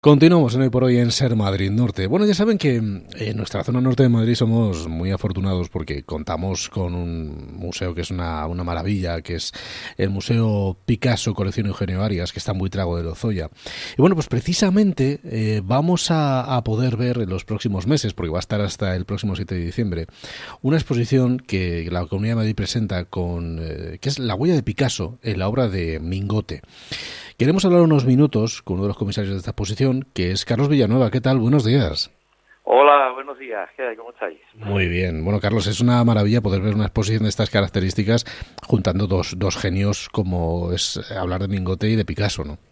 Continuamos en Hoy por Hoy en Ser Madrid Norte. Bueno, ya saben que en nuestra zona norte de Madrid somos muy afortunados porque contamos con un museo que es una maravilla, que es el Museo Picasso Colección Eugenio Arias, que está en Buitrago de Lozoya. Y bueno, pues precisamente vamos a poder ver en los próximos meses, porque va a estar hasta el próximo 7 de diciembre, una exposición que la Comunidad de Madrid presenta que es la huella de Picasso en la obra de Mingote. Queremos hablar unos minutos con uno de los comisarios de esta exposición, que es Carlos Villanueva. ¿Qué tal? Buenos días. Hola, buenos días. ¿Qué hay? ¿Cómo estáis? Muy bien. Bueno, Carlos, es una maravilla poder ver una exposición de estas características juntando dos genios como es hablar de Mingote y de Picasso, ¿no?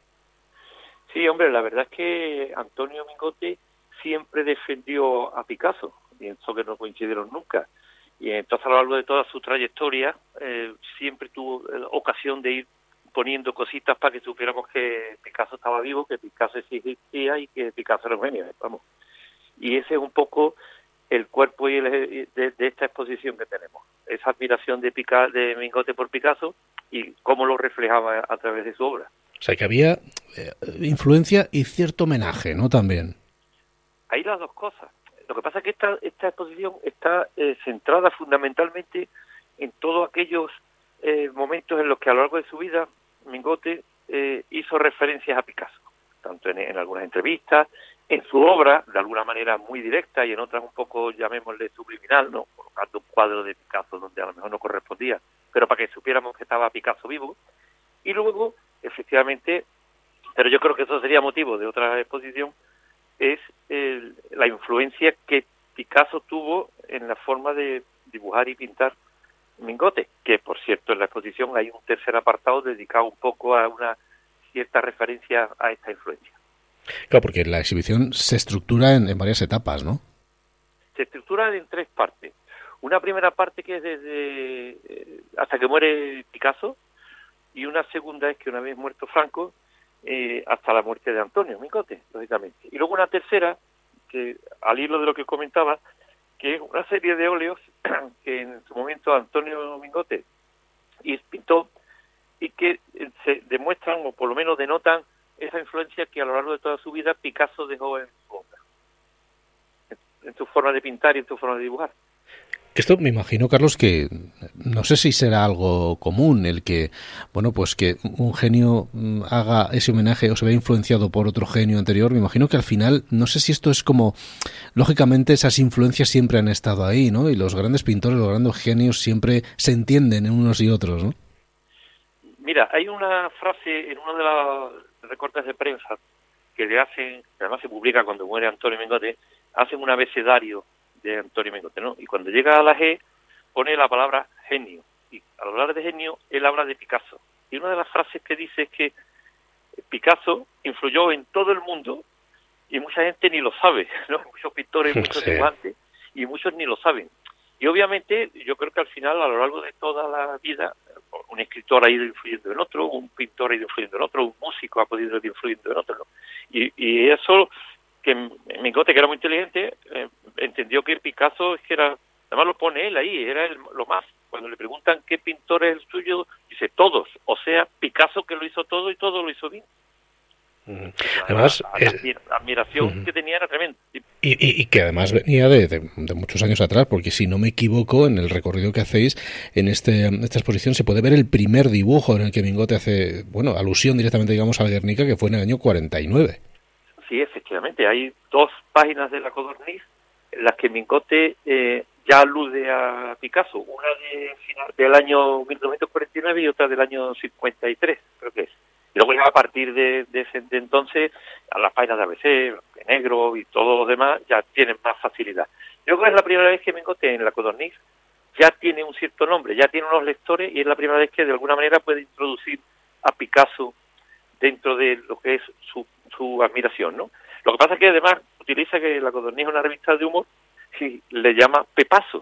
Sí, hombre, la verdad es que Antonio Mingote siempre defendió a Picasso, y eso que no coincidieron nunca. Y entonces a lo largo de toda su trayectoria siempre tuvo ocasión de ir poniendo cositas para que supiéramos que Picasso estaba vivo, que Picasso existía y que Picasso era un genio, vamos. Y ese es un poco el cuerpo y de esta exposición que tenemos. Esa admiración de Mingote por Picasso y cómo lo reflejaba a través de su obra. O sea, que había influencia y cierto homenaje, ¿no? También. Hay las dos cosas. Lo que pasa es que esta exposición está centrada fundamentalmente en todos aquellos momentos en los que a lo largo de su vida Mingote hizo referencias a Picasso, tanto en algunas entrevistas, en su obra, de alguna manera muy directa y en otras un poco, llamémosle, subliminal, ¿no? Colocando un cuadro de Picasso donde a lo mejor no correspondía, pero para que supiéramos que estaba Picasso vivo. Y luego, efectivamente, pero yo creo que eso sería motivo de otra exposición, es la influencia que Picasso tuvo en la forma de dibujar y pintar Mingote, que por cierto en la exposición hay un tercer apartado dedicado un poco a una cierta referencia a esta influencia. Claro, porque la exhibición se estructura en varias etapas, ¿no? Se estructura en tres partes. Una primera parte que es desde hasta que muere Picasso, y una segunda es que una vez muerto Franco, hasta la muerte de Antonio Mingote, lógicamente. Y luego una tercera, que al hilo de lo que comentaba, que es una serie de óleos que en su momento Antonio Mingote pintó y que se demuestran, o por lo menos denotan, esa influencia que a lo largo de toda su vida Picasso dejó en su obra, en su forma de pintar y en su forma de dibujar. Esto me imagino, Carlos, que no sé si será algo común el que, bueno, pues que un genio haga ese homenaje o se vea influenciado por otro genio anterior. Me imagino que al final, no sé si esto es como, lógicamente esas influencias siempre han estado ahí, ¿no? Y los grandes pintores, los grandes genios siempre se entienden en unos y otros, ¿no? Mira, hay una frase en uno de los recortes de prensa que le hacen, que además se publica cuando muere Antonio Mingote, hacen un abecedario de Antonio Mingote, ¿no? Y cuando llega a la G, pone la palabra genio. Y al hablar de genio, él habla de Picasso. Y una de las frases que dice es que Picasso influyó en todo el mundo y mucha gente ni lo sabe, ¿no? Muchos pintores, muchos dibujantes, y muchos ni lo saben. Y obviamente, yo creo que al final, a lo largo de toda la vida, un escritor ha ido influyendo en otro, un pintor ha ido influyendo en otro, un músico ha podido ir influyendo en otro, ¿no? Y eso, que Mingote, que era muy inteligente, entendió que Picasso es que era, además lo pone él ahí, era lo más. Cuando le preguntan qué pintor es el suyo, dice todos, o sea, Picasso que lo hizo todo y todo lo hizo bien. Además, la admiración que tenía era tremenda. Y que además venía de muchos años atrás, porque si no me equivoco, en el recorrido que hacéis en esta exposición se puede ver el primer dibujo en el que Mingote hace, bueno, alusión directamente, digamos, al Guernica, que fue en el año 49. Sí, efectivamente, hay 2 páginas de la Codorniz en las que Mingote ya alude a Picasso, una del año 1949 y otra del año 53, creo que es. Y luego ya a partir de entonces, a las páginas de ABC, negro y todos los demás ya tienen más facilidad. Yo creo que es la primera vez que Mingote en la Codorniz ya tiene un cierto nombre, ya tiene unos lectores y es la primera vez que de alguna manera puede introducir a Picasso dentro de lo que es su admiración, ¿no? Lo que pasa es que además utiliza que la Codorniz es una revista de humor y le llama Pepazo.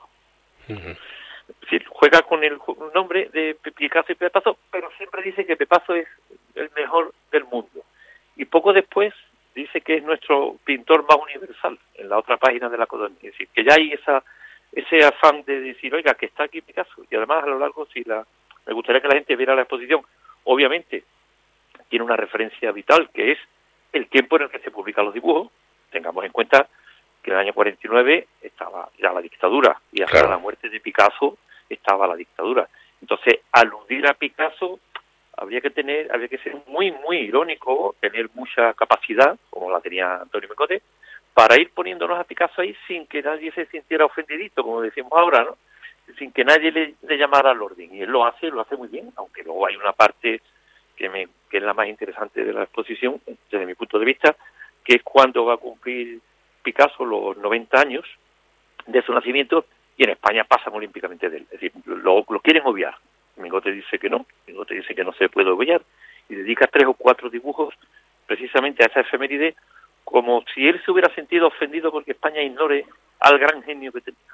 Es decir, juega con el nombre de Picasso y Pepazo, pero siempre dice que Pepazo es el mejor del mundo. Y poco después dice que es nuestro pintor más universal, en la otra página de la Codorniz. Es decir, que ya hay ese afán de decir, oiga, que está aquí Picasso. Y además a lo largo, me gustaría que la gente viera la exposición. Obviamente, tiene una referencia vital, que es el tiempo en el que se publican los dibujos. Tengamos en cuenta que en el año 49 estaba ya la dictadura y hasta la muerte de Picasso estaba la dictadura. Entonces, aludir a Picasso habría que ser muy, muy irónico, tener mucha capacidad, como la tenía Antonio Mingote, para ir poniéndonos a Picasso ahí sin que nadie se sintiera ofendidito, como decimos ahora, ¿no? Sin que nadie le llamara al orden. Y él lo hace muy bien, aunque luego hay una parte que es la más interesante de la exposición, desde mi punto de vista, que es cuando va a cumplir Picasso los 90 años de su nacimiento, y en España pasan olímpicamente de él. Es decir, lo quieren obviar. Mingote dice que no se puede obviar, y dedica 3 o 4 dibujos precisamente a esa efeméride, como si él se hubiera sentido ofendido porque España ignore al gran genio que tenía.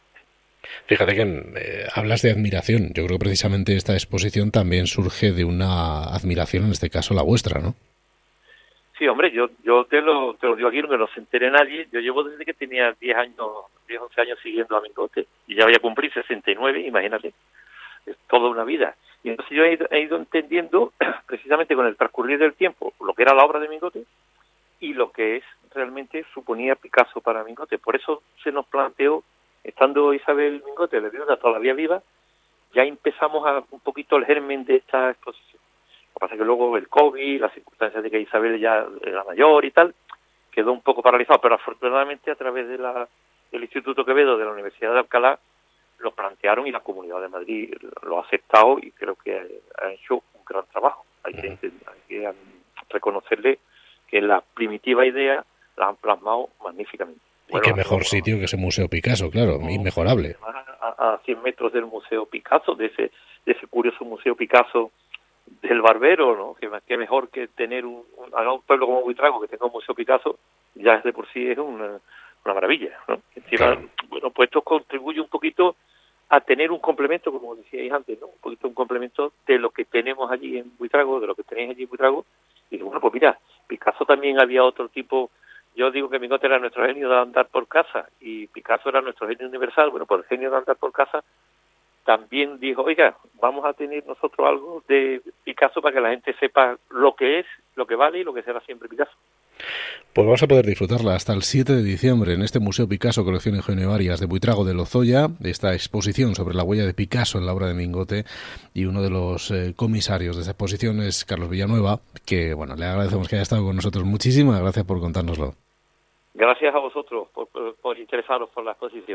Fíjate que hablas de admiración. Yo creo que precisamente esta exposición también surge de una admiración, en este caso la vuestra, ¿no? Sí, hombre, yo te lo digo aquí, que no se entere nadie. Yo llevo desde que tenía 10, 11 años siguiendo a Mingote, y ya voy a cumplir 69, imagínate. Es toda una vida. Y entonces yo he ido entendiendo, precisamente con el transcurrir del tiempo, lo que era la obra de Mingote y lo que es realmente suponía Picasso para Mingote. Por eso se nos planteó, estando Isabel Mingote, la viuda, todavía viva, ya empezamos un poquito el germen de esta exposición. Lo que pasa es que luego el COVID, las circunstancias de que Isabel ya era mayor y tal, quedó un poco paralizado, pero afortunadamente a través de del Instituto Quevedo de la Universidad de Alcalá lo plantearon y la Comunidad de Madrid lo ha aceptado, y creo que ha hecho un gran trabajo. Hay que reconocerle que la primitiva idea la han plasmado magníficamente. Y qué mejor sitio que ese Museo Picasso, claro, inmejorable. A 100 metros del Museo Picasso, de ese curioso Museo Picasso del Barbero, ¿no? Que mejor que tener un pueblo como Buitrago que tenga un Museo Picasso, ya de por sí es una maravilla, ¿no? Encima, claro. Bueno, pues esto contribuye un poquito a tener un complemento, como decíais antes, ¿no? Un poquito un complemento de lo que tenemos allí en Buitrago, de lo que tenéis allí en Buitrago. Y bueno, pues mira, Picasso también había otro tipo. Yo digo que Mingote era nuestro genio de andar por casa y Picasso era nuestro genio universal. Bueno, pues el genio de andar por casa también dijo, oiga, vamos a tener nosotros algo de Picasso para que la gente sepa lo que es, lo que vale y lo que será siempre Picasso. Pues vamos a poder disfrutarla hasta el 7 de diciembre en este Museo Picasso, colección Eugenio Arias de Buitrago de Lozoya, esta exposición sobre la huella de Picasso en la obra de Mingote, y uno de los comisarios de esta exposición es Carlos Villanueva, que bueno, le agradecemos que haya estado con nosotros. Muchísimas gracias por contárnoslo. Gracias a vosotros por interesaros por la exposición.